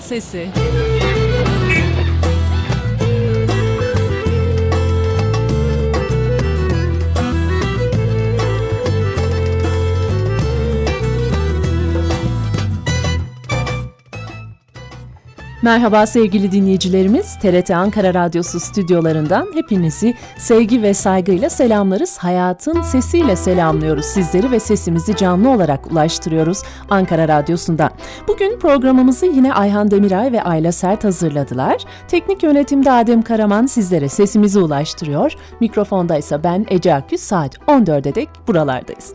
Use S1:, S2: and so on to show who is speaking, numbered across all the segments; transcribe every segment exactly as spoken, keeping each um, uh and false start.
S1: Sesi. Merhaba sevgili dinleyicilerimiz, T R T Ankara Radyosu stüdyolarından hepinizi sevgi ve saygıyla selamlarız. Hayatın sesiyle selamlıyoruz sizleri ve sesimizi canlı olarak ulaştırıyoruz Ankara Radyosu'ndan. Bugün programımızı yine Ayhan Demiray ve Ayla Sert hazırladılar. Teknik yönetimde Adem Karaman sizlere sesimizi ulaştırıyor. Mikrofonda ise ben Ece Akgüz, saat on dörde dek buralardayız.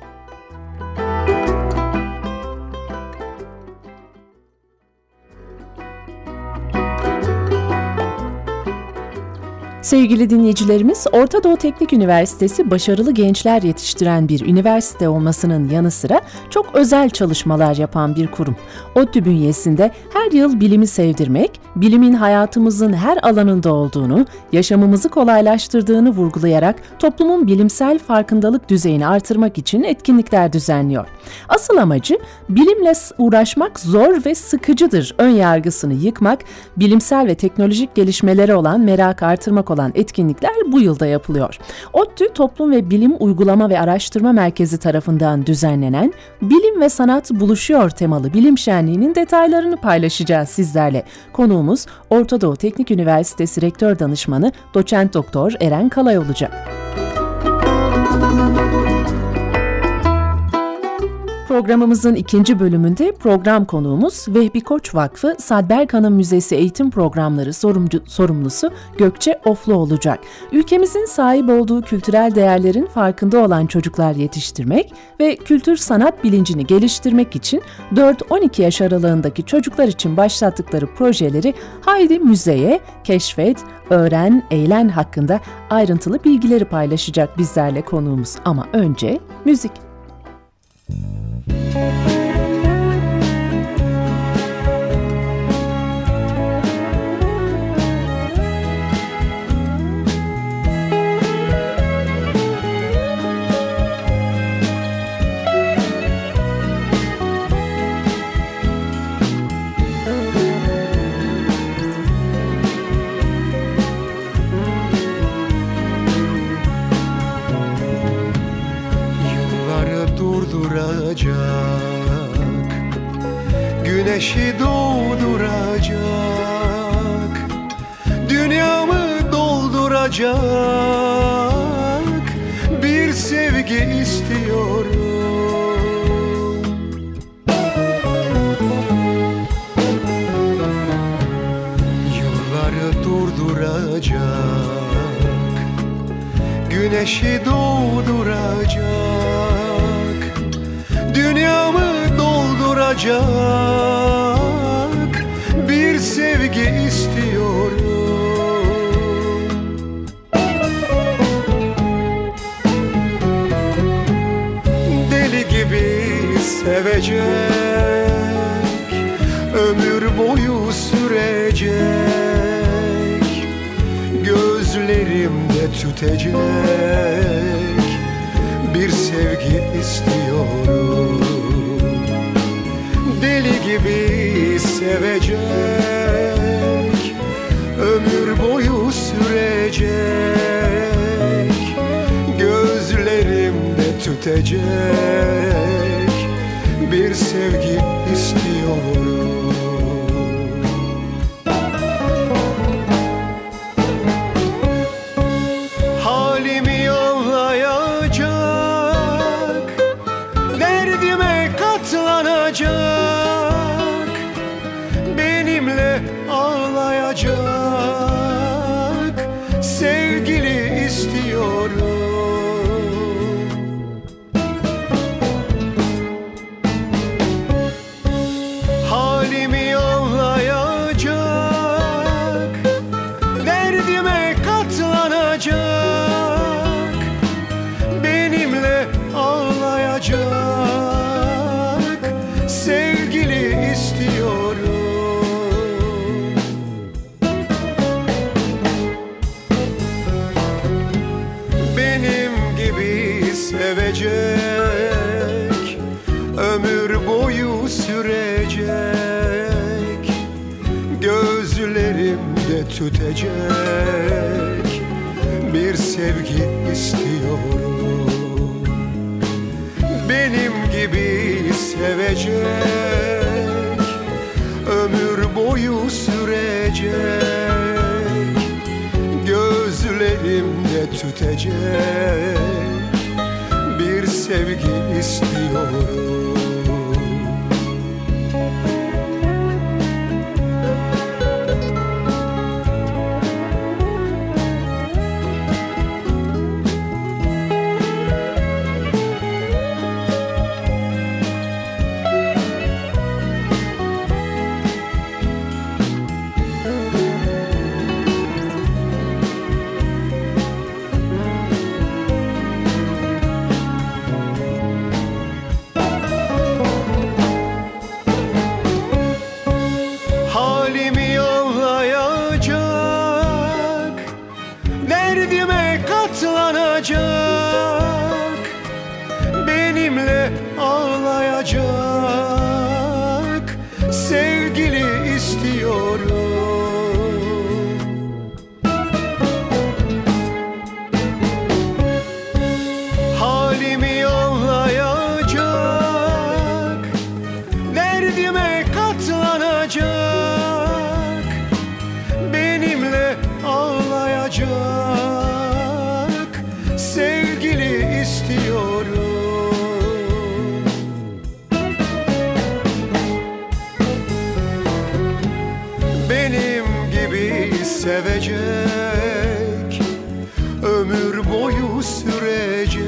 S1: Sevgili dinleyicilerimiz, Orta Doğu Teknik Üniversitesi başarılı gençler yetiştiren bir üniversite olmasının yanı sıra çok özel çalışmalar yapan bir kurum. ODTÜ bünyesinde her yıl bilimi sevdirmek, bilimin hayatımızın her alanında olduğunu, yaşamımızı kolaylaştırdığını vurgulayarak toplumun bilimsel farkındalık düzeyini artırmak için etkinlikler düzenliyor. Asıl amacı bilimle uğraşmak zor ve sıkıcıdır ön yargısını yıkmak, bilimsel ve teknolojik gelişmelere olan merak artırmak olan etkinlikler bu yılda yapılıyor. ODTÜ Toplum ve Bilim Uygulama ve Araştırma Merkezi tarafından düzenlenen Bilim ve Sanat Buluşuyor temalı bilim şenliğinin detaylarını paylaşacağız sizlerle. Konuğumuz Orta Doğu Teknik Üniversitesi Rektör Danışmanı Doçent Doktor Eren Kalay olacak. Programımızın ikinci bölümünde program konuğumuz Vehbi Koç Vakfı Sadberk Hanım Müzesi Eğitim Programları sorumcu, sorumlusu Gökçe Oflu olacak. Ülkemizin sahip olduğu kültürel değerlerin farkında olan çocuklar yetiştirmek ve kültür sanat bilincini geliştirmek için dört on iki yaş aralığındaki çocuklar için başlattıkları projeleri Haydi Müzeye, Keşfet, Öğren, Eğlen hakkında ayrıntılı bilgileri paylaşacak bizlerle konuğumuz. Ama önce müzik.
S2: Güneşi doğduracak, dünyamı dolduracak bir sevgi istiyorum. Yılları durduracak, güneşi doğduracak, dünyamı dolduracak bir sevgi istiyorum. Deli gibi sevecek, ömür boyu sürecek, gözlerimde tütecek bir sevgi istiyorum. Deli gibi sevecek, ömür boyu sürecek, gözlerimde tütecek bir sevgi istiyorum. Halimi anlayacak, derdime katlanacak, ağlayacak sevgili istiyorum. Halimi anlayacak, derdime katlanacak, benimle ağlayacak sevgili istiyorum. Sevecek, ömür boyu sürecek, tütecek bir sevgi istiyorum. Benim gibi sevecek, ömür boyu sürecek, gözlerimde tütecek bir sevgi istiyorum. Benimle ağlayacak sevgili istiyorum. Halimi anlayacak, derdime katlanacak, benimle ağlayacak sevgili istiyorum. Benim gibi sevecek, ömür boyu sürecek,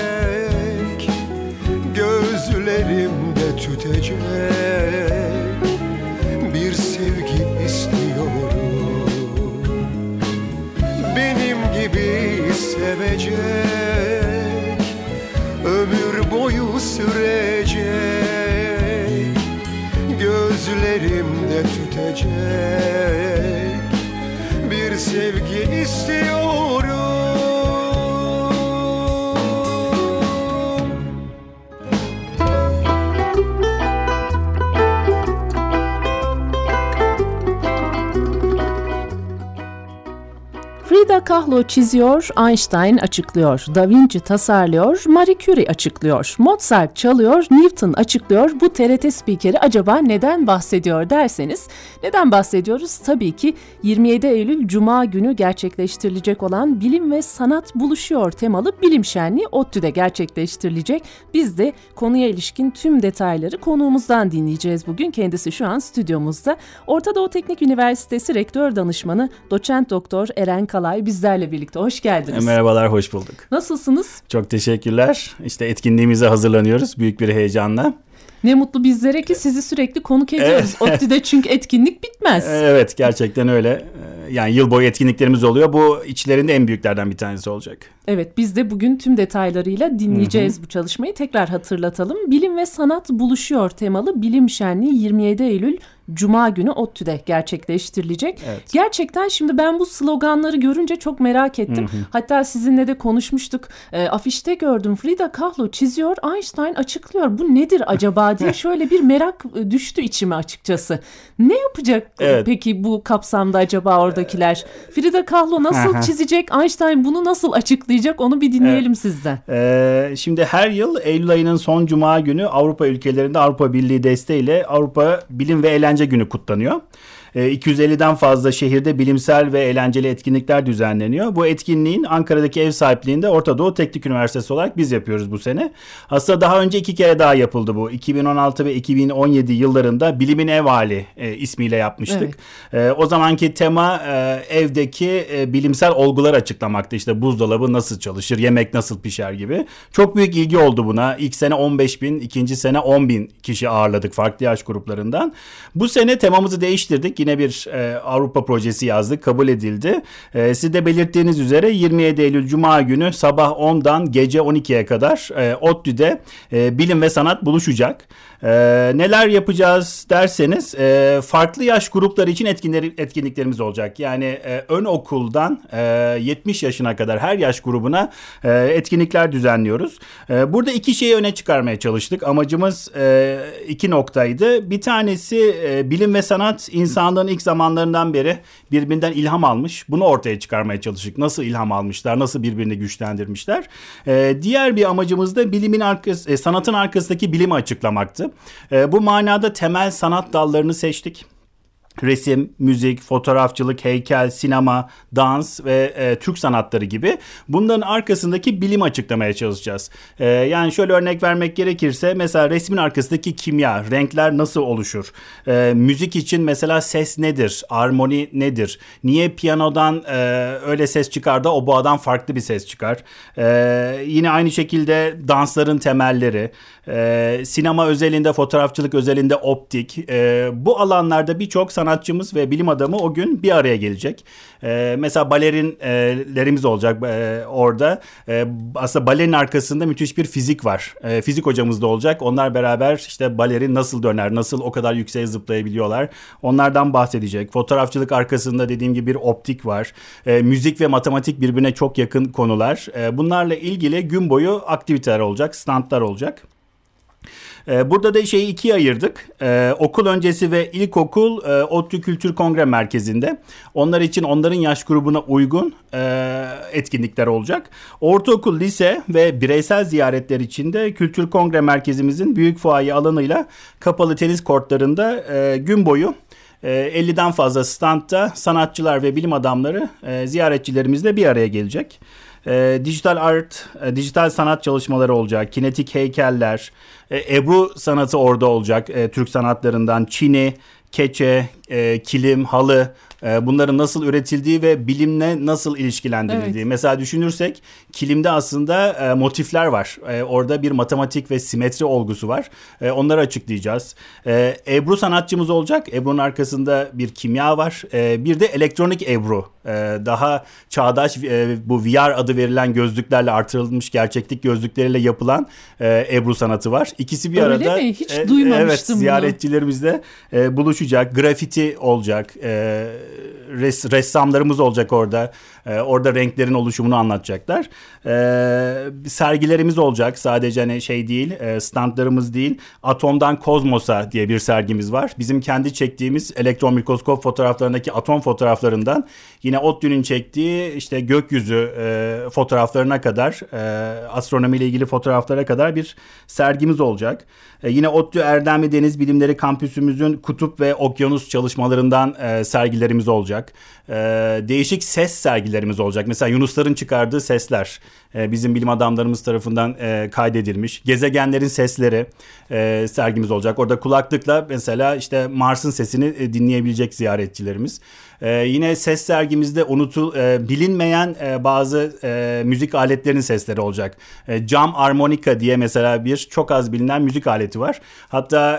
S2: gözlerimde tütecek bir sevgi istiyorum. Benim gibi sevecek, ömür boyu sürecek, gözlerimde tütecek bir sevgi istiyorum.
S1: Frida Kahlo çiziyor, Einstein açıklıyor, Da Vinci tasarlıyor, Marie Curie açıklıyor, Mozart çalıyor, Newton açıklıyor. Bu T R T spikeri acaba neden bahsediyor derseniz, neden bahsediyoruz? Tabii ki yirmi yedi Eylül Cuma günü gerçekleştirilecek olan Bilim ve Sanat Buluşuyor temalı bilim şenliği ODTÜ'de gerçekleştirilecek. Biz de konuya ilişkin tüm detayları konuğumuzdan dinleyeceğiz bugün. Kendisi şu an stüdyomuzda. Orta Doğu Teknik Üniversitesi Rektör Danışmanı Doçent Doktor Eren Kalay bizlerle birlikte. Hoş geldiniz.
S3: Merhabalar, hoş bulduk.
S1: Nasılsınız?
S3: Çok teşekkürler. İşte etkinliğimize hazırlanıyoruz büyük bir heyecanla.
S1: Ne mutlu bizlere ki sizi sürekli konuk ediyoruz. Evet. ODTÜ'de çünkü etkinlik bitmez.
S3: Evet, gerçekten öyle. Yani yıl boyu etkinliklerimiz oluyor. Bu içlerinde en büyüklerden bir tanesi olacak.
S1: Evet, biz de bugün tüm detaylarıyla dinleyeceğiz. Hı hı. Bu çalışmayı. Tekrar hatırlatalım. Bilim ve Sanat Buluşuyor temalı bilim şenliği yirmi yedi Eylül Cuma günü ODTÜ'de gerçekleştirilecek. Evet. Gerçekten şimdi ben bu sloganları görünce çok merak ettim. Hı hı. Hatta sizinle de konuşmuştuk. E, afişte gördüm. Frida Kahlo çiziyor, Einstein açıklıyor. Bu nedir acaba diye şöyle bir merak düştü içime açıkçası. Ne yapacak evet. peki bu kapsamda acaba oradakiler? Frida Kahlo nasıl çizecek? Einstein bunu nasıl açıklayacak? Onu bir dinleyelim evet. sizden.
S3: Ee, şimdi her yıl Eylül ayının son Cuma günü Avrupa ülkelerinde Avrupa Birliği desteğiyle Avrupa Bilim ve Eğlence Günü kutlanıyor. iki yüz elliden fazla şehirde bilimsel ve eğlenceli etkinlikler düzenleniyor. Bu etkinliğin Ankara'daki ev sahipliğinde Orta Doğu Teknik Üniversitesi olarak biz yapıyoruz bu sene. Aslında daha önce iki kere daha yapıldı bu. iki bin on altı ve iki bin on yedi yıllarında Bilimin Ev Hali e, ismiyle yapmıştık. Evet. E, o zamanki tema e, evdeki e, bilimsel olgular açıklamaktı. İşte buzdolabı nasıl çalışır, yemek nasıl pişer gibi. Çok büyük ilgi oldu buna. İlk sene on beş bin, ikinci sene on bin kişi ağırladık farklı yaş gruplarından. Bu sene temamızı değiştirdik. Yine bir e, Avrupa projesi yazdık, kabul edildi. E, siz de belirttiğiniz üzere yirmi yedi Eylül Cuma günü sabah ondan gece on ikiye kadar e, ODTÜ'de e, bilim ve sanat buluşacak. E, neler yapacağız derseniz e, farklı yaş grupları için etkinler, etkinliklerimiz olacak. Yani e, ön okuldan e, yetmiş yaşına kadar her yaş grubuna e, etkinlikler düzenliyoruz. E, burada iki şeyi öne çıkarmaya çalıştık. Amacımız e, iki noktaydı. Bir tanesi e, bilim ve sanat insan insanlığın ilk zamanlarından beri birbirinden ilham almış. Bunu ortaya çıkarmaya çalıştık. Nasıl ilham almışlar, nasıl birbirini güçlendirmişler. E, diğer bir amacımız da bilimin arkası, e, sanatın arkasındaki bilimi açıklamaktı. E, bu manada temel sanat dallarını seçtik. Resim, müzik, fotoğrafçılık, heykel, sinema, dans ve e, Türk sanatları gibi bunların arkasındaki bilimi açıklamaya çalışacağız. E, yani şöyle örnek vermek gerekirse mesela resmin arkasındaki kimya, renkler nasıl oluşur? E, müzik için mesela ses nedir? Armoni nedir? Niye piyanodan e, öyle ses çıkar da oboadan farklı bir ses çıkar? E, yine aynı şekilde dansların temelleri, e, sinema özelinde, fotoğrafçılık özelinde optik. E, bu alanlarda birçok sanatçımız ve bilim adamı o gün bir araya gelecek. Ee, mesela balerinlerimiz olacak e, orada. E, aslında balerin arkasında müthiş bir fizik var. E, fizik hocamız da olacak. Onlar beraber işte balerin nasıl döner, nasıl o kadar yükseğe zıplayabiliyorlar. Onlardan bahsedecek. Fotoğrafçılık arkasında dediğim gibi bir optik var. E, müzik ve matematik birbirine çok yakın konular. E, bunlarla ilgili gün boyu aktiviteler olacak, standlar olacak. Burada da şeyi ikiye ayırdık. Ee, okul öncesi ve ilkokul e, ODTÜ Kültür Kongre Merkezi'nde. Onlar için onların yaş grubuna uygun e, etkinlikler olacak. Ortaokul, lise ve bireysel ziyaretler için de Kültür Kongre Merkezimizin büyük fuaye alanıyla kapalı tenis kortlarında e, gün boyu elliden fazla standta sanatçılar ve bilim adamları e, ziyaretçilerimizle bir araya gelecek. E, dijital art, e, dijital sanat çalışmaları olacak, kinetik heykeller, e, Ebru sanatı orada olacak, e, Türk sanatlarından çini, keçe, e, kilim, halı, e, bunların nasıl üretildiği ve bilimle nasıl ilişkilendirildiği. Evet. Mesela düşünürsek kilimde aslında e, motifler var. E, orada bir matematik ve simetri olgusu var. E, onları açıklayacağız. E, Ebru sanatçımız olacak. Ebru'nun arkasında bir kimya var. E, bir de elektronik Ebru. E, daha çağdaş e, bu V R adı verilen gözlüklerle artırılmış gerçeklik gözlükleriyle yapılan e, Ebru sanatı var. İkisi bir
S1: Öyle
S3: arada.
S1: mi? Hiç
S3: e,
S1: duymamıştım
S3: evet,
S1: bunu.
S3: Ziyaretçilerimizle e, buluşacak. Grafiti olacak. E, res, ressamlarımız olacak orada. E, orada renklerin oluşumunu anlatacaklar. E, sergilerimiz olacak. Sadece hani şey değil, e, standlarımız değil. Atomdan Kozmos'a diye bir sergimiz var. Bizim kendi çektiğimiz elektron mikroskop fotoğraflarındaki atom fotoğraflarından yine ODTÜ'nün çektiği işte gökyüzü e, fotoğraflarına kadar, e, astronomiyle ilgili fotoğraflara kadar bir sergimiz olacak. E, yine ODTÜ Erdemli Deniz Bilimleri Kampüsümüzün kutup ve okyanus çalışmalarından e, sergilerimiz olacak. E, değişik ses sergilerimiz olacak. Mesela yunusların çıkardığı sesler e, bizim bilim adamlarımız tarafından e, kaydedilmiş. Gezegenlerin sesleri e, sergimiz olacak. Orada kulaklıkla mesela işte Mars'ın sesini e, dinleyebilecek ziyaretçilerimiz. Ee, yine ses sergimizde unutul, e, bilinmeyen e, bazı e, müzik aletlerinin sesleri olacak. E, cam armonika diye mesela bir çok az bilinen müzik aleti var. Hatta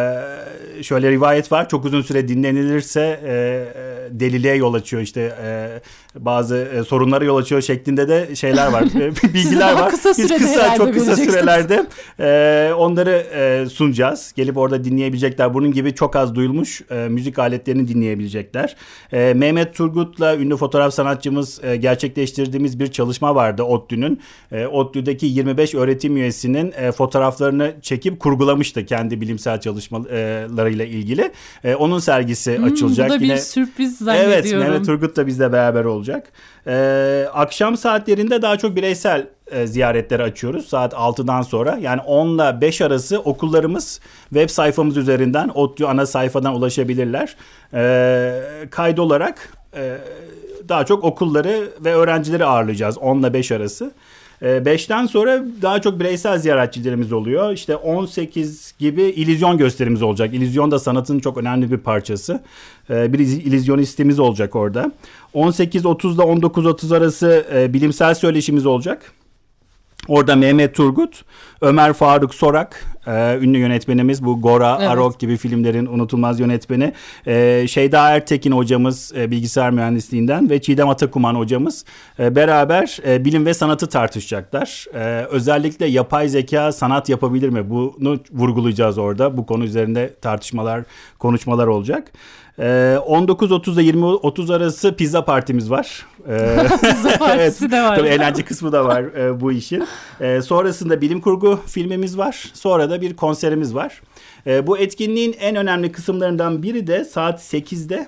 S3: e, şöyle rivayet var. Çok uzun süre dinlenilirse e, deliliğe yol açıyor, işte e, bazı e, sorunlara yol açıyor şeklinde de şeyler var. Bilgiler var.
S1: Kısa
S3: Biz kısa çok kısa sürelerde e, onları e, sunacağız. Gelip orada dinleyebilecekler. Bunun gibi çok az duyulmuş e, müzik aletlerini dinleyebilecekler. E, Mehmet Turgut'la ünlü fotoğraf sanatçımız e, gerçekleştirdiğimiz bir çalışma vardı ODTÜ'nün. E, ODTÜ'deki yirmi beş öğretim üyesinin e, fotoğraflarını çekip kurgulamıştı kendi bilimsel çalışmalarıyla ilgili. E, onun sergisi hmm, açılacak.
S1: Bu da
S3: Yine,
S1: bir sürpriz zannediyorum.
S3: Evet, Mehmet Turgut da bizle beraber olacak. E, akşam saatlerinde daha çok bireysel e, ziyaretleri açıyoruz saat altıdan sonra. Yani on ile beş arası okullarımız web sayfamız üzerinden ODTÜ ana sayfadan ulaşabilirler. E, kaydolarak e, daha çok okulları ve öğrencileri ağırlayacağız on ile beş arası. beşten sonra daha çok bireysel ziyaretçilerimiz oluyor. İşte on sekiz gibi illüzyon gösterimiz olacak. İllüzyon da sanatın çok önemli bir parçası. Bir illüzyonistimiz olacak orada. on sekiz otuz ile on dokuz otuz arası bilimsel söyleşimiz olacak. Orada Mehmet Turgut, Ömer Faruk Sorak, e, ünlü yönetmenimiz, bu Gora, evet. Arok gibi filmlerin unutulmaz yönetmeni. E, Şeyda Ertekin hocamız e, bilgisayar mühendisliğinden ve Çiğdem Atakuman hocamız e, beraber e, bilim ve sanatı tartışacaklar. E, özellikle yapay zeka sanat yapabilir mi? Bunu vurgulayacağız orada. Bu konu üzerinde tartışmalar, konuşmalar olacak. on dokuz otuz ile yirmi otuz arası pizza partimiz var.
S1: Pizza partisi evet, de var.
S3: Tabii eğlence kısmı da var e, bu işin. E, sonrasında bilim kurgu filmimiz var. Sonra da bir konserimiz var. E, bu etkinliğin en önemli kısımlarından biri de saat sekizde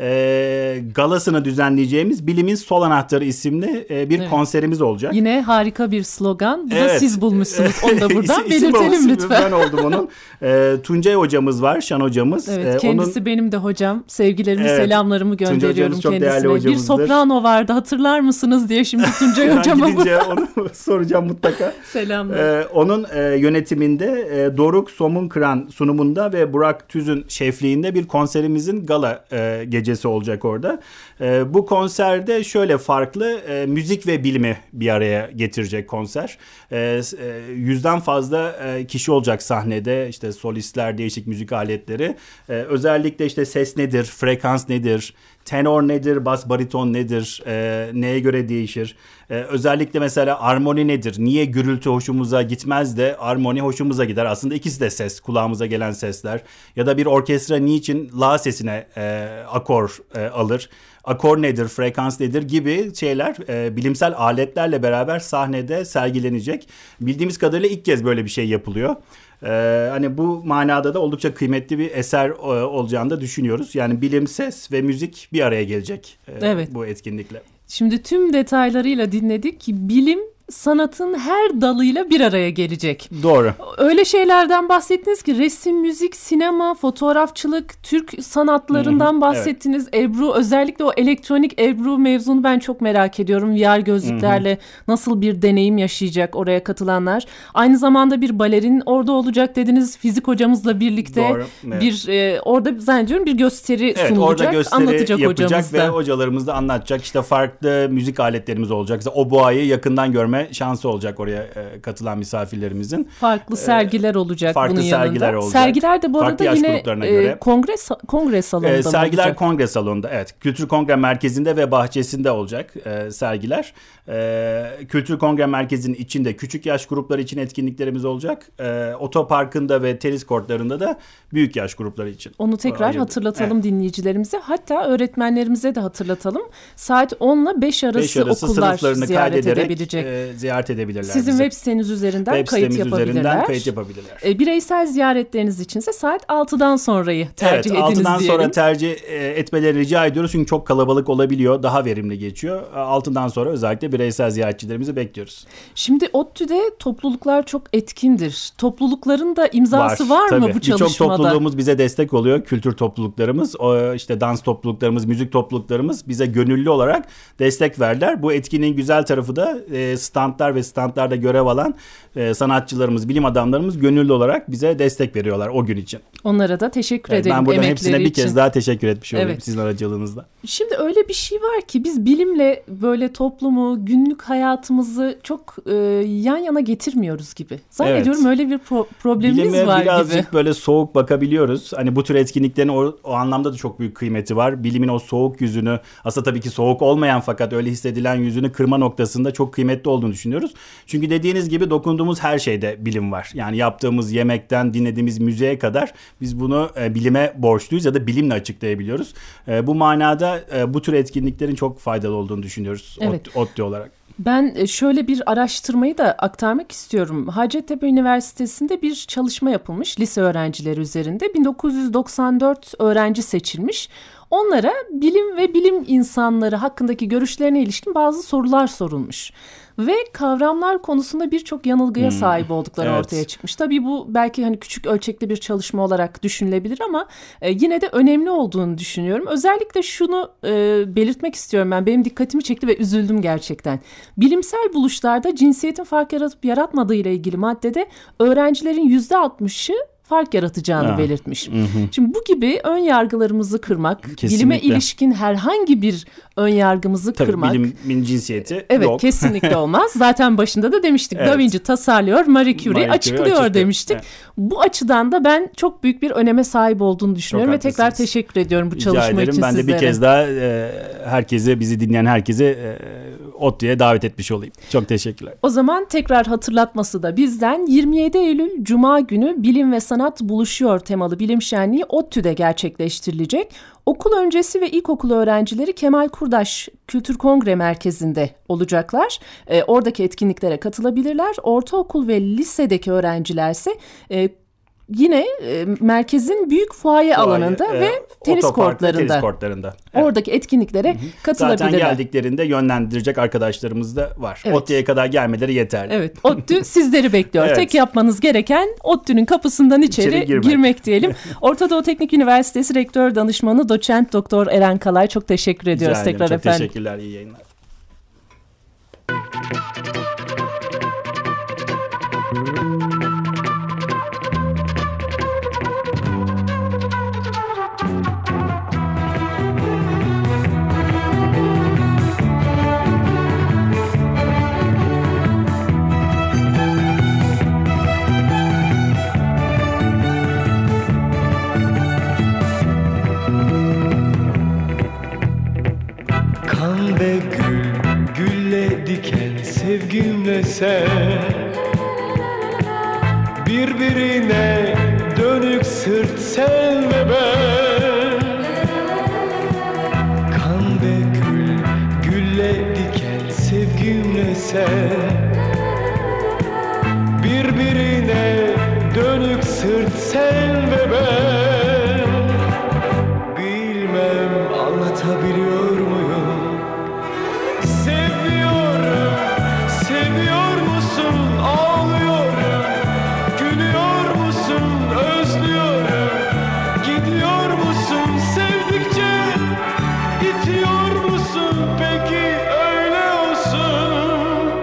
S3: e, galasını düzenleyeceğimiz Bilimin Sol Anahtarı isimli e, bir
S1: evet.
S3: konserimiz olacak.
S1: Yine harika bir slogan. Bu
S3: evet.
S1: da siz bulmuşsunuz. Onu da buradan
S3: İsim
S1: belirtelim lütfen.
S3: Ben oldum onun. E, Tuncay hocamız var, Şan hocamız.
S1: Evet,
S3: e,
S1: kendisi
S3: onun...
S1: benim de hocam. Sevgilerimi,
S3: evet.
S1: selamlarımı gönderiyorum
S3: çok
S1: kendisine. Bir soprano vardı, hatırlar mısınız diye şimdi Tuncay hocama bu.
S3: Gidince onu soracağım mutlaka.
S1: Selamlar.
S3: E, onun e, yönetiminde e, Doruk Somunkıran sunumunda ve Burak Tüz'ün şefliğinde bir konserimizin gala e, gecesi olacak orada. E, bu konserde şöyle farklı e, müzik ve bilimi bir araya getirecek konser. E, e, yüzden fazla e, kişi olacak sahnede. İşte solistler, değişik müzik aletleri. E, özellikle işte ses nedir, frekans nedir, tenor nedir, bas bariton nedir, e, neye göre değişir? E, özellikle mesela armoni nedir? Niye gürültü hoşumuza gitmez de armoni hoşumuza gider? Aslında ikisi de ses, kulağımıza gelen sesler. Ya da bir orkestra niçin la sesine e, akor e, alır? Akor nedir, frekans nedir gibi şeyler e, bilimsel aletlerle beraber sahnede sergilenecek. Bildiğimiz kadarıyla ilk kez böyle bir şey yapılıyor. Ee, hani bu manada da oldukça kıymetli bir eser e, olacağını da düşünüyoruz. Yani bilim, ses ve müzik bir araya gelecek e,
S1: evet.
S3: bu etkinlikle.
S1: Şimdi tüm detaylarıyla dinledik. Bilim sanatın her dalıyla bir araya gelecek.
S3: Doğru.
S1: Öyle şeylerden bahsettiniz ki resim, müzik, sinema, fotoğrafçılık, Türk sanatlarından bahsettiniz. Evet. Ebru, özellikle o elektronik Ebru mevzunu ben çok merak ediyorum. V R gözlüklerle Hı-hı. nasıl bir deneyim yaşayacak oraya katılanlar. Aynı zamanda bir balerin orada olacak dediniz. Fizik hocamızla birlikte Doğru. Evet. bir e, orada zannediyorum bir gösteri
S3: evet,
S1: sunulacak.
S3: Orada gösteri
S1: anlatacak
S3: yapacak
S1: hocamız da.
S3: Ve hocalarımız da anlatacak. İşte farklı müzik aletlerimiz olacak. Mesela oboayı yakından görme şansı olacak oraya e, katılan misafirlerimizin.
S1: Farklı sergiler olacak
S3: farklı
S1: bunun yanında.
S3: sergiler olacak.
S1: Sergiler de bu arada yine e, kongre kongre salonunda
S3: e, sergiler
S1: olacak?
S3: Kongre salonunda, evet. Kültür Kongre Merkezi'nde ve bahçesinde olacak e, sergiler. E, Kültür Kongre Merkezi'nin içinde küçük yaş grupları için etkinliklerimiz olacak. E, otoparkında ve tenis kortlarında da büyük yaş grupları için.
S1: Onu tekrar Ayırdım. hatırlatalım evet. dinleyicilerimize. Hatta öğretmenlerimize de hatırlatalım. Saat on ile beş arası, beş arası okullar ziyaret edebilecek.
S3: E, ziyaret edebilirler.
S1: Sizin
S3: bize.
S1: web siteniz üzerinden
S3: web
S1: kayıt yapabilirler.
S3: Üzerinden kayıt yapabilirler.
S1: E, bireysel ziyaretleriniz içinse saat altıdan sonrayı tercih
S3: evet,
S1: ediniz
S3: altıdan
S1: diyelim.
S3: sonra tercih etmeleri rica ediyoruz. Çünkü çok kalabalık olabiliyor. Daha verimli geçiyor. altıdan sonra özellikle bireysel ziyaretçilerimizi bekliyoruz.
S1: Şimdi ODTÜ'de topluluklar çok etkindir. Toplulukların da imzası var, var mı bu çalışmada?
S3: Birçok topluluğumuz bize destek oluyor. Kültür topluluklarımız, o işte dans topluluklarımız, müzik topluluklarımız bize gönüllü olarak destek verdiler. Bu etkinliğin güzel tarafı da standlar ve standlarda görev alan sanatçılarımız, bilim adamlarımız gönüllü olarak bize destek veriyorlar o gün için.
S1: Onlara da teşekkür
S3: evet,
S1: ederim
S3: ben burada
S1: emekleri
S3: hepsine bir
S1: için.
S3: kez daha teşekkür etmiş olayım
S1: evet.
S3: sizin aracılığınızla.
S1: Şimdi öyle bir şey var ki biz bilimle böyle toplumu, günlük hayatımızı çok e, yan yana getirmiyoruz gibi. Zannediyorum evet. öyle bir pro- problemimiz
S3: Bilime
S1: var gibi.
S3: birazcık böyle soğuk bakabiliyoruz. Hani bu tür etkinliklerin o, o anlamda da çok büyük kıymeti var. Bilimin o soğuk yüzünü, aslında tabii ki soğuk olmayan fakat öyle hissedilen yüzünü kırma noktasında çok kıymetli olduğunu düşünüyoruz. Çünkü dediğiniz gibi dokunduğumuz her şeyde bilim var. Yani yaptığımız yemekten dinlediğimiz müziğe kadar biz bunu e, bilime borçluyuz ya da bilimle açıklayabiliyoruz. E, bu manada e, bu tür etkinliklerin çok faydalı olduğunu düşünüyoruz evet. ODTÜ olarak.
S1: Ben şöyle bir araştırmayı da aktarmak istiyorum. Hacettepe Üniversitesi'nde bir çalışma yapılmış lise öğrencileri üzerinde. bin dokuz yüz doksan dört öğrenci seçilmiş. Onlara bilim ve bilim insanları hakkındaki görüşlerine ilişkin bazı sorular sorulmuş. Ve kavramlar konusunda birçok yanılgıya hmm, sahip oldukları evet. ortaya çıkmış. Tabii bu belki hani küçük ölçekli bir çalışma olarak düşünülebilir ama e, yine de önemli olduğunu düşünüyorum. Özellikle şunu e, belirtmek istiyorum ben. Benim dikkatimi çekti ve üzüldüm gerçekten. Bilimsel buluşlarda cinsiyetin fark yaratıp yaratmadığı ile ilgili maddede öğrencilerin yüzde altmışı fark yaratacağını ha. belirtmiş. Hı hı. Şimdi bu gibi ön yargılarımızı kırmak, kesinlikle. Bilime ilişkin herhangi bir ön yargımızı
S3: Tabii,
S1: kırmak.
S3: Bilimin cinsiyeti
S1: evet,
S3: yok.
S1: Kesinlikle olmaz. Zaten başında da demiştik. Evet. Da Vinci tasarlıyor, Marie Curie, Marie Curie açıklıyor, açıklıyor demiştik. Evet. Bu açıdan da ben çok büyük bir öneme sahip olduğunu düşünüyorum çok ve tekrar teşekkür ediyorum bu çalışma
S3: Rica ederim.
S1: için
S3: ben
S1: sizlere.
S3: Ben de bir kez daha e, herkese, bizi dinleyen herkese e, ODTÜ'ye davet etmiş olayım. Çok teşekkürler.
S1: O zaman tekrar hatırlatması da bizden yirmi yedi Eylül Cuma günü Bilim ve Sanat Buluşuyor temalı bilim şenliği ODTÜ'de gerçekleştirilecek. Okul öncesi ve ilkokul öğrencileri Kemal Kurdaş Kültür Kongre Merkezi'nde olacaklar. E, oradaki etkinliklere katılabilirler. Ortaokul ve lisedeki öğrencilerse e, yine e, merkezin büyük fuaye alanında
S3: e,
S1: ve tenis
S3: otoparkta,
S1: kortlarında.
S3: Tenis kortlarında. Evet.
S1: Oradaki etkinliklere katılabilirler.
S3: Zaten geldiklerinde yönlendirecek arkadaşlarımız da var.
S1: Evet.
S3: ODTÜ'ye kadar gelmeleri yeterli.
S1: Evet, ODTÜ sizleri bekliyor.
S3: Evet.
S1: Tek yapmanız gereken ODTÜ'nün kapısından içeri,
S3: İçeri girmek.
S1: girmek diyelim. Orta Doğu Teknik Üniversitesi Rektör Danışmanı Doçent Doktor Eren Kalay, çok teşekkür ediyoruz
S3: Rica ederim.
S1: tekrar
S3: Çok
S1: efendim.
S3: teşekkürler, iyi yayınlar.
S2: Kan ve gül, gülle diken sevgimle sen birbirine dönük sırt sen ve ben. Kan ve gül, gülle diken sevgimle sen birbirine dönük sırt sen ve ben. Bilmem anlatabiliyor muyum? Seviyorum, seviyor musun? Ağlıyorum, gülüyor musun? Özlüyorum, gidiyor musun? Sevdikçe itiyor musun? Peki öyle olsun.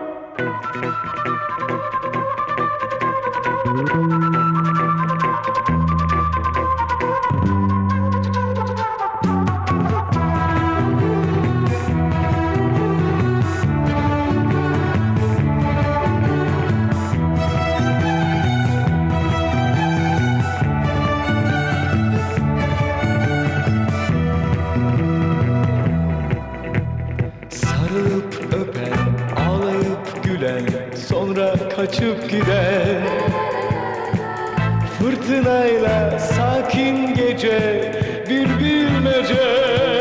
S2: Sarılıp öpen, ağlayıp gülen, sonra kaçıp giden. Fırtınayla sakin gece bir bilmece.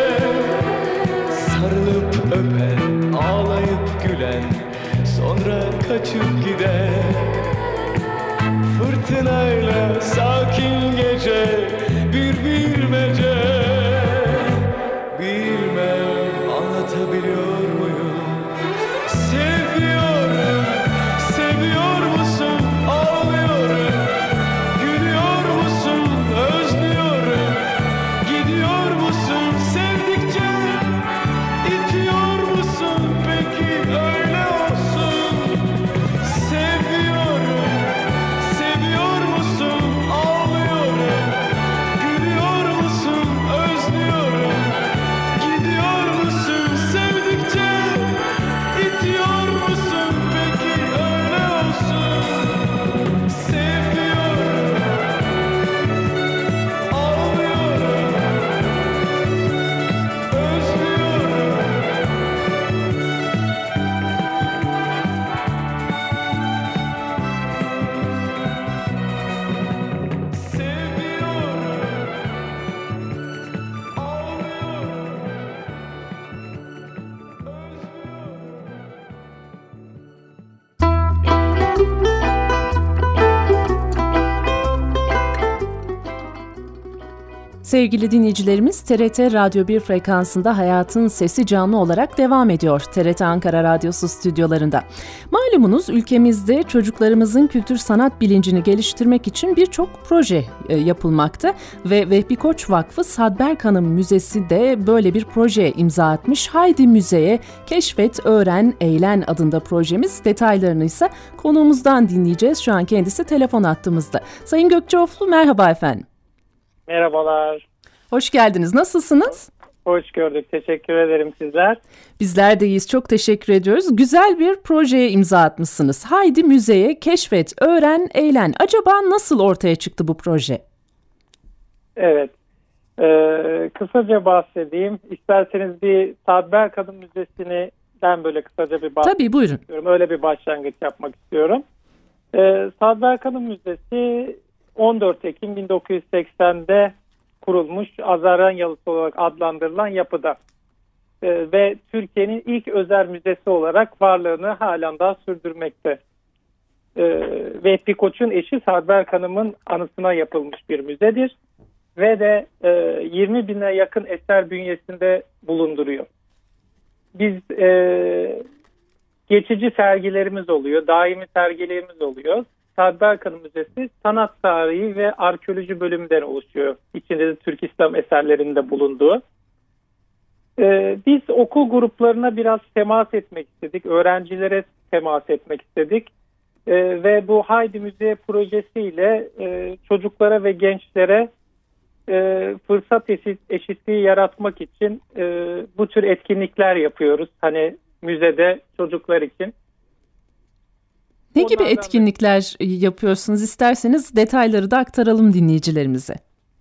S2: Sarılıp öpen, ağlayıp gülen, sonra kaçıp giden. Fırtınayla sakin gece bir bilmece. Bilmem anlatabiliyor muyum? Seviyorum, seviyor musun? Ağlıyorum, gülüyor musun? Özlüyorum, gidiyor musun? Sevdikçe itiyor musun? Peki öyle olsun. Seviyorum, seviyor musun? Ağlıyorum, gülüyor musun? Özlüyorum, gidiyor musun? Sevdikçe itiyor musun? Peki öyle olsun. Seviyorum, ağlıyorum, özlüyorum. Seviyorum, ağlıyorum,
S1: Sevgili dinleyicilerimiz, T R T Radyo bir frekansında Hayatın Sesi canlı olarak devam ediyor. T R T Ankara Radyosu stüdyolarında. Malumunuz ülkemizde çocuklarımızın kültür sanat bilincini geliştirmek için birçok proje e, yapılmakta ve Vehbi Koç Vakfı Sadberk Hanım Müzesi de böyle bir projeye imza atmış. Haydi müzeye, keşfet, öğren, eğlen adında projemiz. Detaylarını ise konuğumuzdan dinleyeceğiz. Şu an kendisi telefon attığımızda. Sayın Gökçeoflu, merhaba efendim.
S4: Merhabalar.
S1: Hoş geldiniz. Nasılsınız?
S4: Hoş gördük. Teşekkür ederim sizler.
S1: Bizler de iyiyiz. Çok teşekkür ediyoruz. Güzel bir projeye imza atmışsınız. Haydi müzeye, keşfet, öğren, eğlen. Acaba nasıl ortaya çıktı bu proje?
S4: Evet. Ee, kısaca bahsedeyim. İsterseniz bir Sadberk Hanım Müzesi'nden böyle kısaca bir bahsedeyim.
S1: Tabii, buyurun.
S4: istiyorum. Öyle bir başlangıç yapmak istiyorum. Ee, Sadberk Hanım Müzesi on dört Ekim bin dokuz yüz seksende kurulmuş Azerbaycan yalısı olarak adlandırılan yapıda. Ee, ve Türkiye'nin ilk özel müzesi olarak varlığını halen daha sürdürmekte. e, Vehbi Koç'un eşi Sarber Hanım'ın anısına yapılmış bir müzedir. Ve de e, yirmi bine yakın eser bünyesinde bulunduruyor. Biz e, geçici sergilerimiz oluyor, daimi sergilerimiz oluyor. Sarber Hanım Müzesi sanat tarihi ve arkeoloji bölümünden oluşuyor. İçinde de Türk İslam eserlerinde bulunduğu. Ee, biz okul gruplarına biraz temas etmek istedik. Öğrencilere temas etmek istedik. Ee, ve bu Haydi Müzeye projesiyle e, çocuklara ve gençlere e, fırsat eşit, eşitliği yaratmak için e, bu tür etkinlikler yapıyoruz. Hani müzede çocuklar için.
S1: Ne gibi
S4: Onlardan
S1: etkinlikler yapıyorsunuz? İsterseniz detayları da aktaralım dinleyicilerimize.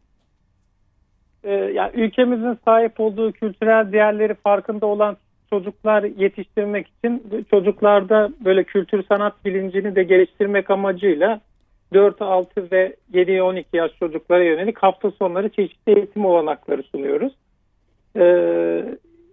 S4: Ee, yani ülkemizin sahip olduğu kültürel değerleri farkında olan çocuklar yetiştirmek için çocuklarda böyle kültür sanat bilincini de geliştirmek amacıyla dört altı ve yedi on iki yaş çocuklara yönelik hafta sonları çeşitli eğitim olanakları sunuyoruz. Ee,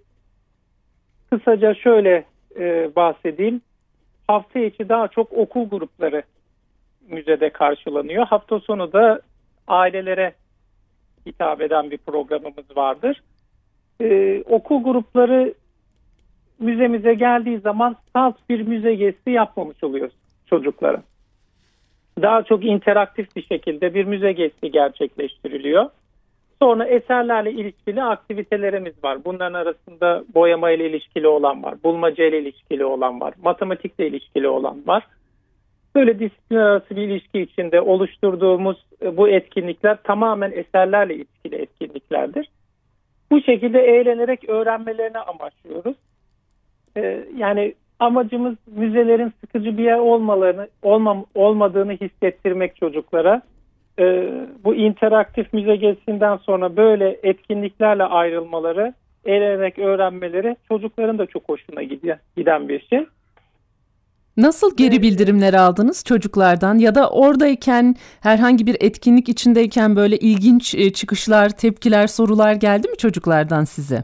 S4: kısaca şöyle e, bahsedeyim. Hafta içi daha çok okul grupları müzede karşılanıyor. Hafta sonu da ailelere hitap eden bir programımız vardır. Ee, okul grupları müzemize geldiği zaman salt bir müze gezisi yapmamış oluyoruz çocuklara. Daha çok interaktif bir şekilde bir müze gezisi gerçekleştiriliyor. Sonra eserlerle ilişkili aktivitelerimiz var. Bunların arasında boyama ile ilişkili olan var, bulmaca ile ilişkili olan var, matematikle ilişkili olan var. Böyle disiplinler arası bir ilişki içinde oluşturduğumuz bu etkinlikler tamamen eserlerle ilişkili etkinliklerdir. Bu şekilde eğlenerek öğrenmelerini amaçlıyoruz. Ee, yani amacımız müzelerin sıkıcı bir yer olmalarını, olmam, olmadığını hissettirmek çocuklara. Ee, bu interaktif müze gezisinden sonra böyle etkinliklerle ayrılmaları, eğlenerek öğrenmeleri çocukların da çok hoşuna gidiyor, giden bir şey.
S1: Nasıl geri bildirimler aldınız çocuklardan ya da oradayken herhangi bir etkinlik içindeyken böyle ilginç e, çıkışlar, tepkiler, sorular geldi mi çocuklardan size?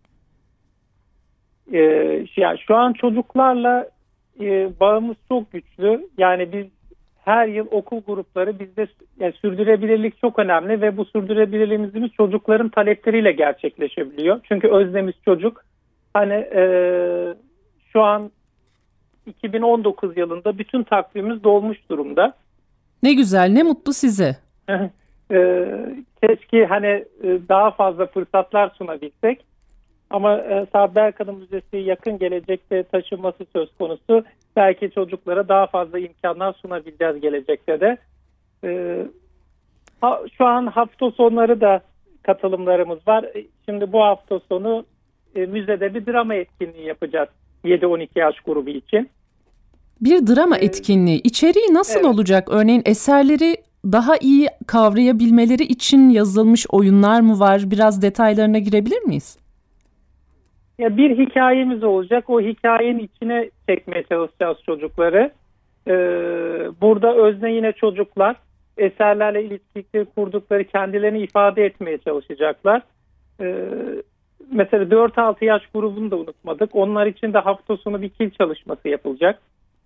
S4: Ee, yani şu an çocuklarla e, bağımız çok güçlü. Yani biz her yıl okul grupları bizde yani sürdürülebilirlik çok önemli ve bu sürdürülebilirliğimiz çocukların talepleriyle gerçekleşebiliyor. Çünkü özlemiz çocuk. Hani e, şu an iki bin on dokuz yılında bütün takvimimiz dolmuş durumda.
S1: Ne güzel, ne mutlu size.
S4: e, keşke hani e, daha fazla fırsatlar sunabilsek. Ama e, Sarber Hanım Müzesi yakın gelecekte taşınması söz konusu. Belki çocuklara daha fazla imkanlar sunabileceğiz gelecekte de. E, ha, şu an hafta sonları da katılımlarımız var. Şimdi bu hafta sonu e, müzede bir drama etkinliği yapacağız yedi on iki yaş grubu için.
S1: Bir drama
S4: Ee,
S1: etkinliği. İçeriği nasıl
S4: evet.
S1: olacak? Örneğin eserleri daha iyi kavrayabilmeleri için yazılmış oyunlar mı var? Biraz detaylarına girebilir miyiz?
S4: Ya bir hikayemiz olacak. O hikayenin içine çekmeye çalışacağız çocukları. Ee, burada özne yine çocuklar eserlerle ilişkileri kurdukları kendilerini ifade etmeye çalışacaklar. Ee, mesela dört altı yaş grubunu da unutmadık. Onlar için de hafta sonu bir kil çalışması yapılacak.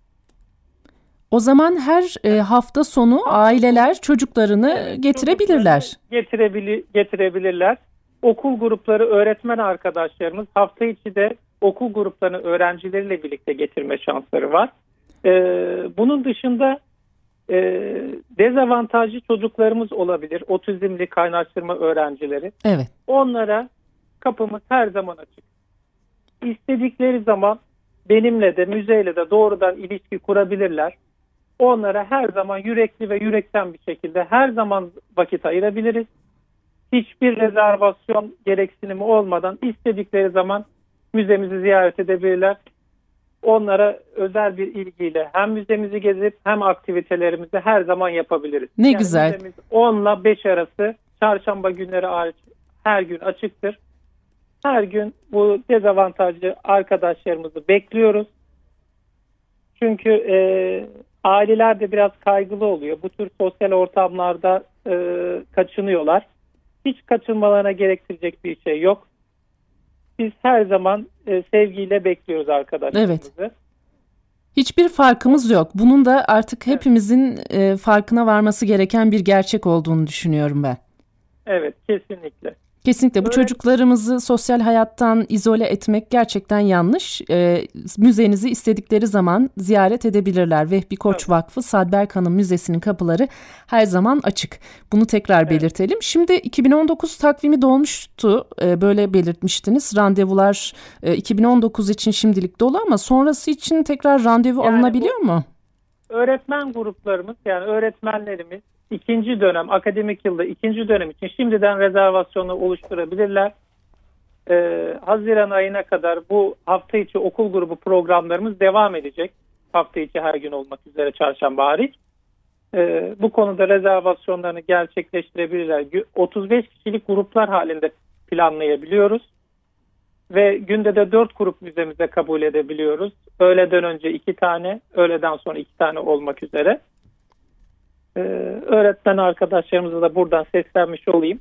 S1: O zaman her e, hafta sonu aileler çocuklarını getirebilirler.
S4: Getirebili getirebilirler. Okul grupları, öğretmen arkadaşlarımız hafta içi de okul gruplarını öğrencileriyle birlikte getirme şansları var. Ee, bunun dışında e, dezavantajlı çocuklarımız olabilir. Otizmli kaynaştırma öğrencileri.
S1: Evet.
S4: Onlara kapımız her zaman açık. İstedikleri zaman benimle de müzeyle de doğrudan ilişki kurabilirler. Onlara her zaman yürekli ve yürekten bir şekilde her zaman vakit ayırabiliriz. Hiçbir rezervasyon gereksinimi olmadan istedikleri zaman müzemizi ziyaret edebilirler. Onlara özel bir ilgiyle hem müzemizi gezip hem aktivitelerimizi her zaman yapabiliriz.
S1: Ne
S4: yani
S1: güzel.
S4: Müzemiz on ile beş arası çarşamba günleri hariç her gün açıktır. Her gün bu dezavantajlı arkadaşlarımızı bekliyoruz. Çünkü e, aileler de biraz kaygılı oluyor. Bu tür sosyal ortamlarda e, kaçınıyorlar. Hiç kaçınmalarına gerektirecek bir şey yok. Biz her zaman e, sevgiyle bekliyoruz arkadaşlarımızı.
S1: Evet. Hiçbir farkımız yok. Bunun da artık hepimizin e, farkına varması gereken bir gerçek olduğunu düşünüyorum ben.
S4: Evet, kesinlikle.
S1: Kesinlikle bu
S4: Evet.
S1: çocuklarımızı sosyal hayattan izole etmek gerçekten yanlış. E, müzenizi istedikleri zaman ziyaret edebilirler. Vehbi Koç
S4: Evet.
S1: Vakfı Sadberk Hanım Müzesi'nin kapıları her zaman açık. Bunu tekrar belirtelim. Şimdi iki bin on dokuz takvimi dolmuştu. E, böyle belirtmiştiniz. Randevular e, iki bin on dokuz için şimdilik dolu ama sonrası için tekrar randevu
S4: Yani
S1: alınabiliyor mu?
S4: Öğretmen gruplarımız, yani öğretmenlerimiz ikinci dönem, akademik yılda ikinci dönem için şimdiden rezervasyonu oluşturabilirler. Ee, Haziran ayına kadar bu hafta içi okul grubu programlarımız devam edecek. Hafta içi her gün olmak üzere, çarşamba hariç. Ee, bu konuda rezervasyonlarını gerçekleştirebilirler. otuz beş kişilik gruplar halinde planlayabiliyoruz. Ve günde de dört grup müzemize kabul edebiliyoruz. Öğleden önce iki tane, öğleden sonra iki tane olmak üzere. Ee, öğretmen arkadaşlarımıza da buradan seslenmiş olayım.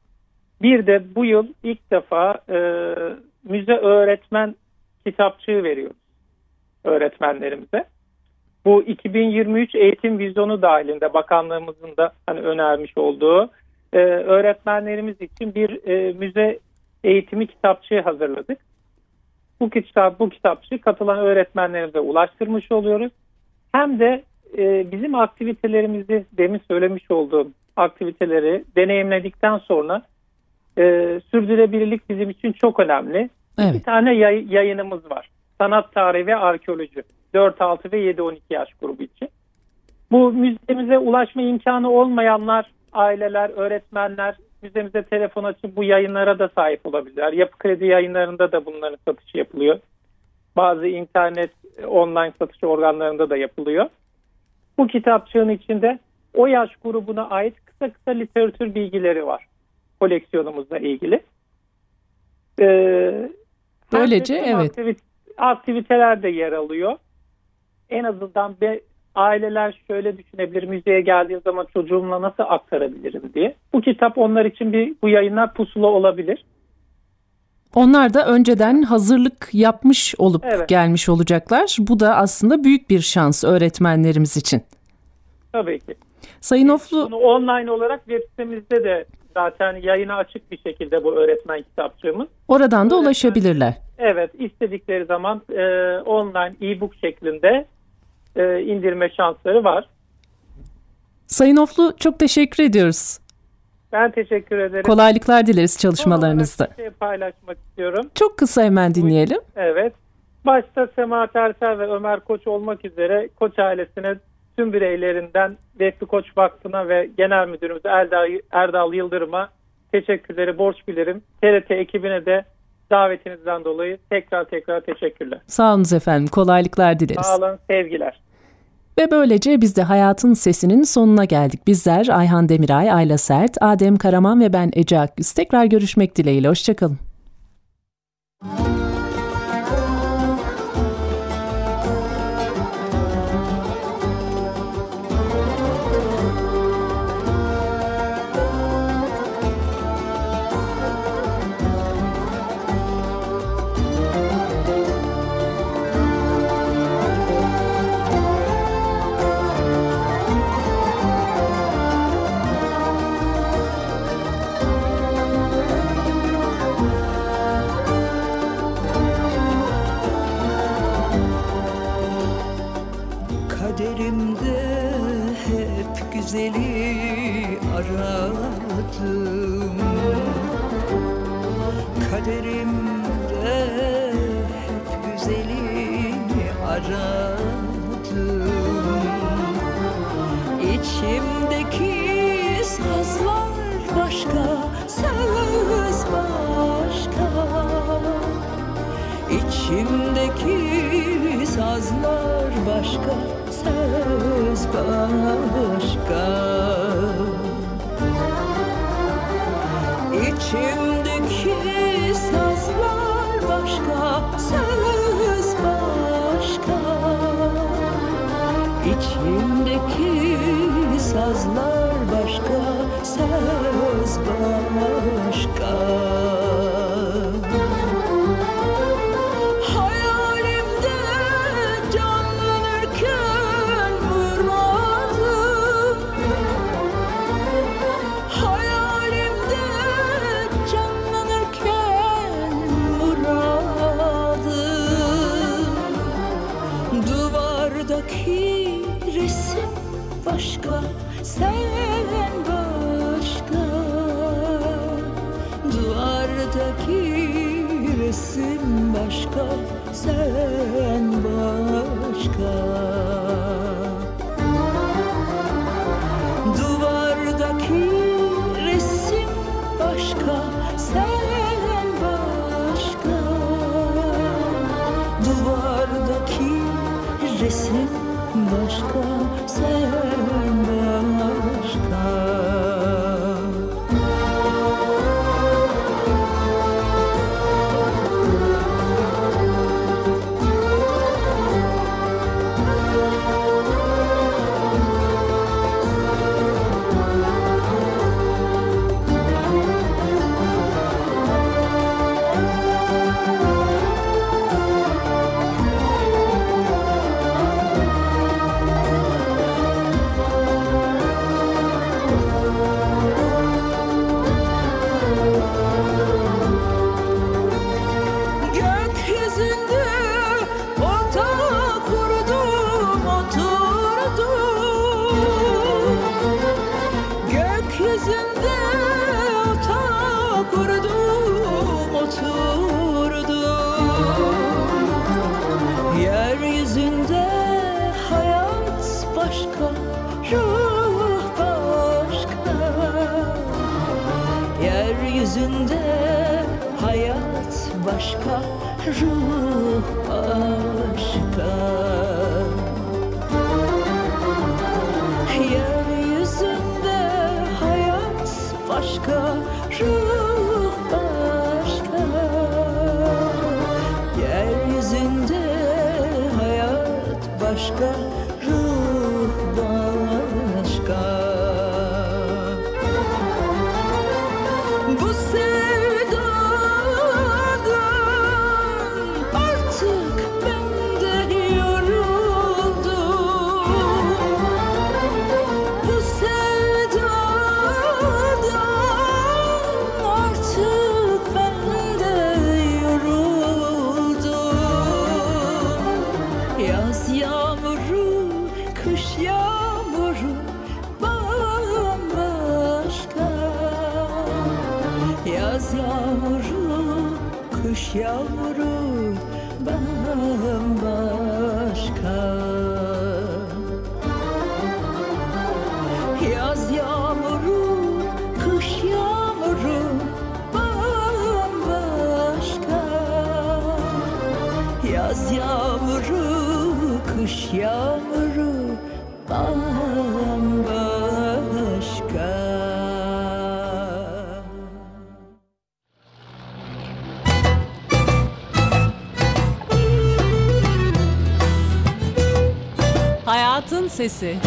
S4: Bir de bu yıl ilk defa e, müze öğretmen kitapçığı veriyoruz öğretmenlerimize. Bu iki bin yirmi üç eğitim vizyonu dahilinde bakanlığımızın da hani önermiş olduğu e, öğretmenlerimiz için bir e, müze eğitimi kitapçığı hazırladık. Bu kitap, bu kitapçığı katılan öğretmenlerimize ulaştırmış oluyoruz. Hem de e, bizim aktivitelerimizi, demin söylemiş olduğum aktiviteleri deneyimledikten sonra e, sürdürülebilirlik bizim için çok önemli.
S1: Evet.
S4: Bir tane yay, yayınımız var. Sanat tarihi ve arkeoloji. dört altı ve yedi on iki yaş grubu için. Bu müzemize ulaşma imkanı olmayanlar, aileler, öğretmenler müzemize telefon açıp bu yayınlara da sahip olabilirler. Yapı Kredi yayınlarında da bunların satışı yapılıyor. Bazı internet, online satış organlarında da yapılıyor. Bu kitapçığın içinde o yaş grubuna ait kısa kısa literatür bilgileri var. Koleksiyonumuzla ilgili. Ee,
S1: Böylece evet.
S4: Aktivite, aktiviteler de yer alıyor. En azından bir aileler şöyle düşünebilir: müzeye geldiğim zaman çocuğumla nasıl aktarabilirim diye. Bu kitap onlar için, bir bu yayınlar pusula olabilir.
S1: Onlar da önceden hazırlık yapmış olup
S4: Evet.
S1: gelmiş olacaklar. Bu da aslında büyük bir şans öğretmenlerimiz için.
S4: Tabii ki.
S1: Sayın Oflu,
S4: Bunu online olarak web sitemizde de zaten yayına açık bir şekilde bu öğretmen kitapçığımız.
S1: oradan da
S4: Öğretmen-
S1: ulaşabilirler.
S4: Evet, istedikleri zaman e, online e-book şeklinde e, indirme şansları var.
S1: Sayın Oflu, çok teşekkür ediyoruz.
S4: Ben teşekkür ederim.
S1: Kolaylıklar dileriz
S4: Son
S1: çalışmalarınızda.
S4: olarak bir şey paylaşmak istiyorum.
S1: Çok kısa hemen dinleyelim.
S4: Evet. Başta Sema Tersel ve Ömer Koç olmak üzere Koç ailesine, tüm bireylerinden Vehbi Koç Vakfı'na ve Genel Müdürümüz Erdal, Erdal Yıldırım'a teşekkürleri borç bilirim. T R T ekibine de davetinizden dolayı tekrar tekrar teşekkürler.
S1: Sağ olunuz efendim, kolaylıklar dileriz.
S4: Sağ olun, sevgiler.
S1: Ve böylece biz de Hayatın Sesi'nin sonuna geldik. Bizler Ayhan Demiray, Ayla Sert, Adem Karaman ve ben Ece Akgüz. Tekrar görüşmek dileğiyle, hoşçakalın.
S5: Kaderimde hep güzeli aradım. Kaderimde hep güzeli aradım. İçimdeki sazlar başka, söz başka. İçimdeki sazlar başka, söz başka. İçimdeki sazlar başka, söz başka. İçimdeki sazlar başka, söz başka. Hayalimde canlanır Duvardaki resim başka, sen başka. Duvardaki resim başka, sen başka. Duvardaki resim başka, sen başka. Duvardaki resim başka, sen başka. Gökyüzünde orta kurdum, oturdum. Gökyüzünde orta kurdum, oturdum. Yeryüzünde hayat başka, ruh başka. Yeryüzünde hayat başka, ruh başka. Yeryüzünde hayat başka, ruh başka. Yeryüzünde hayat başka, ruh başka. Bu sevdadan artık ben de yoruldum. Bu sevdadan artık ben de yoruldum. Yaz yağmuru, kış yağmuru bambaşka. Yaz yağmuru, kış yağmuru bambaşka. Yaz yağmuru, kış yağmuru bambaşka. Yaz yağmuru, kış yağmuru bambaşka.
S6: Hayatın Sesi.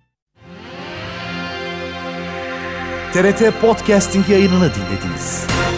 S7: T R T Podcasting yayınını dinlediniz.